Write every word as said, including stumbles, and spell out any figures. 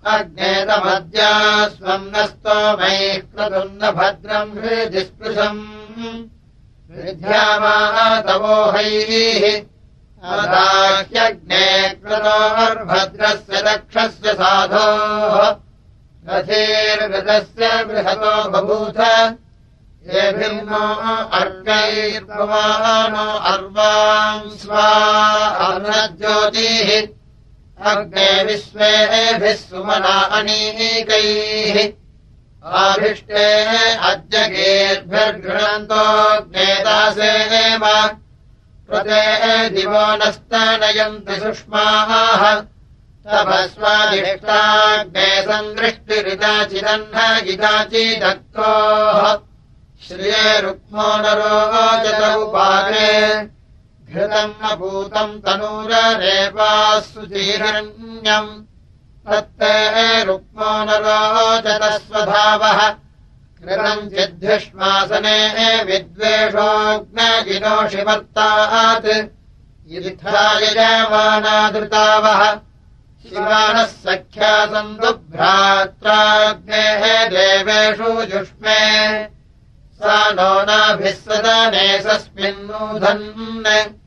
अग्नेतमद्या स्वम् न स्तोमैः क्रतुम् न भद्रम् हृदिस्पृशम् विद्यामातवोहैः अदाह्यग्ने क्रतोर्भद्रस्य दक्षस्य साधोः रथेर्गतस्य बृहतो बभूथ येभिर्नो अर्गैर्भवानो अर्वाम् स्वा अर्णज्योतिः अग्ने विश्वेभिः सुमना अनीकैः आभिष्टे अज्जगेर्भिर्गृणन्तोऽग्नेदासेम प्रते दिवो नस्तनयन्ति सुष्माः तपस्वादिष्टाग्ने सन्दृष्टिरिदाचिदह्न इदाचिदक्तोः श्रिये रुक्मो नरोचत उपाग्रे घृतम् अपूतम् तनूररेवाः सुचीरण्यम् तत्ते रुक्मो नरोचत स्वधावः कृतम् चिद्धिष्मासने विद्वेषोऽग्नजिनोषिवर्तात् इत्था यजमानादृतावः शिवानः सख्या सन्दुभ्रात्राग्नेः देवेषु जुष्मे सा नो नाभिः सदने सस्मिन्नूधन्